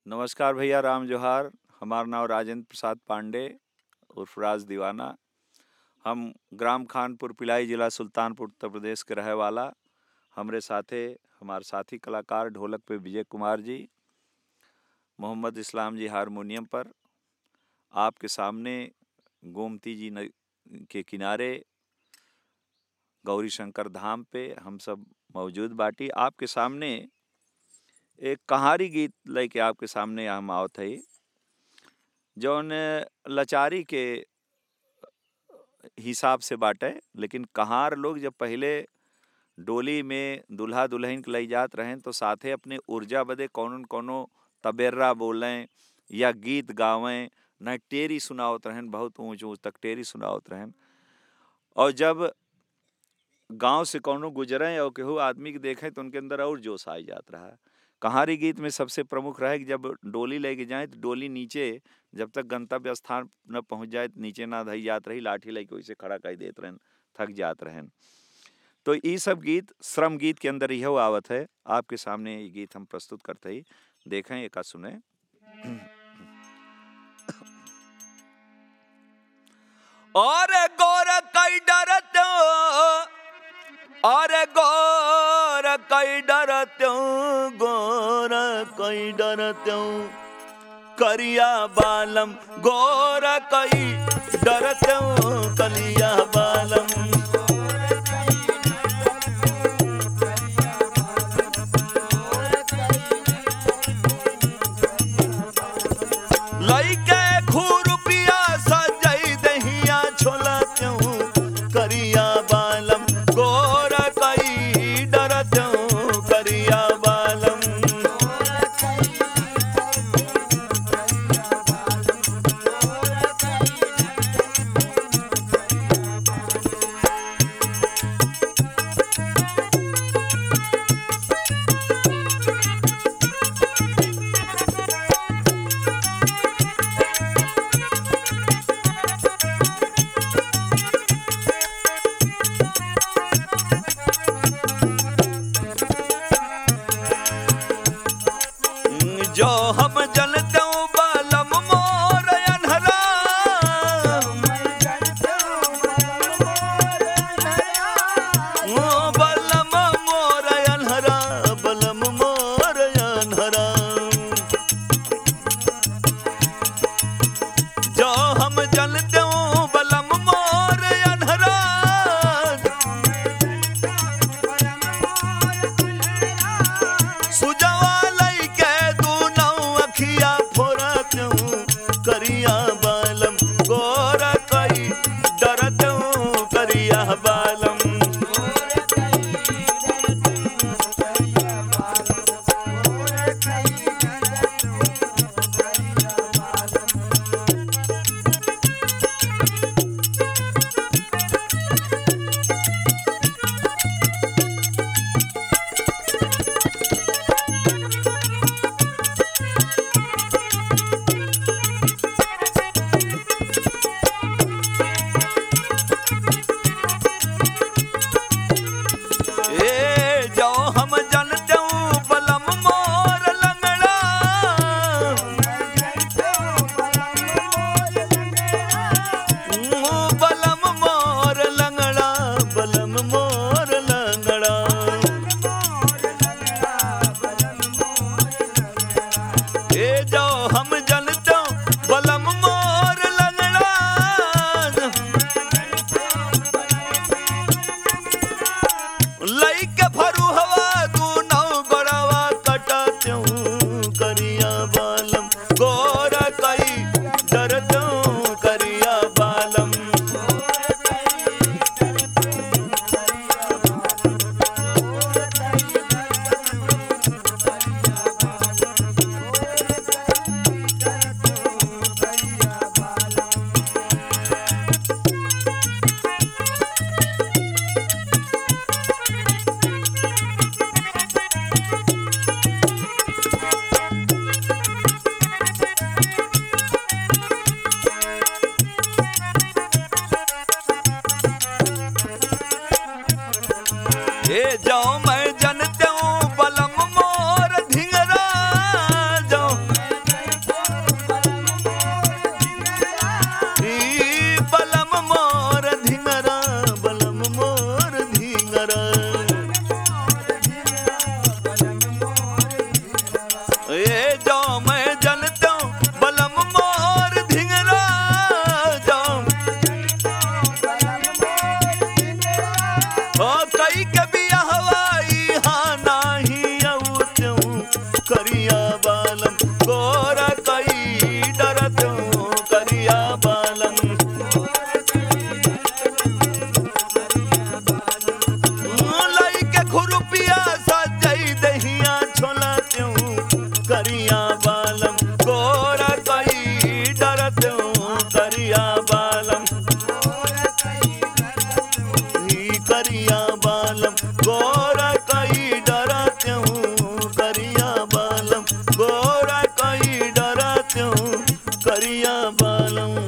नमस्कार भैया, राम जोहार। हमारा नाम राजेंद्र प्रसाद पांडे उर्फ राज दीवाना। हम ग्राम खानपुर पिलाई, जिला सुल्तानपुर, उत्तर प्रदेश के रहे वाला। हमारे साथी कलाकार ढोलक पे विजय कुमार जी, मोहम्मद इस्लाम जी हारमोनियम पर। आपके सामने गोमती जी के किनारे गौरी शंकर धाम पे हम सब मौजूद बाटी। आपके सामने एक कहारी गीत लेके आपके सामने हम आवत है, जौन लाचारी के हिसाब से बाटे। लेकिन कहार लोग जब पहले डोली में दूल्हा दुल्हन के ले जात रहें तो साथे अपने ऊर्जा बदे कौन कोनो तबेर्रा बोलें या गीत गावें, न टेरी सुनावत रहें, बहुत ऊंच ऊंच तक टेरी सुनावत रहें। और जब गांव से कोनो गुजरें और केहू आदमी के देखें तो उनके अंदर और जोश आ जात रहा। कहारी गीत में सबसे प्रमुख रहे कि जब डोली लेके जाए तो डोली नीचे जब तक गंतव्य स्थान न पहुंच जाए तो नीचे ना धई जात रही, लाठी लेके वैसे खड़ा कर देत रहें, थक जात रहें। तो ये सब गीत श्रम गीत के अंदर यह आवत है। आपके सामने ये गीत हम प्रस्तुत करते ही, देखें एक सुने। और गौर कई डरत, और गौर कई डरत्यों, गौर कई डरत्यों, करिया बालम गौर कई डरत्यों, कलिया बालम। लइके खुरपिया सजई दहिया छोलत्यों, करिया बालम गौर कई डरत्यों, करिया बालम। जो हम जनते बलम मोर अनहरा, बलम मोर अनहरा, बलम मोर अनहरा। जो हम जनते बलम मोर अनहरा, सुजवा लइके अखिया फोरत्यों, करिया बालम गौर कई डरत्यों, करिया बालम। ये जो मैं जनता बलम मोर धिंगरा जाऊं ओ कई के बिया हवाई हाँ नाही औतूं करिया बालम गोरा कई डरतूं करिया बालम लाई के खुरपिया सजई दहिया छोलतूं करिया बालम गोरा कई डरतूं करिया बालम करिया बालम गोरा कई डरतूं करिया बालम गोरा कई डरतूं करिया बालम।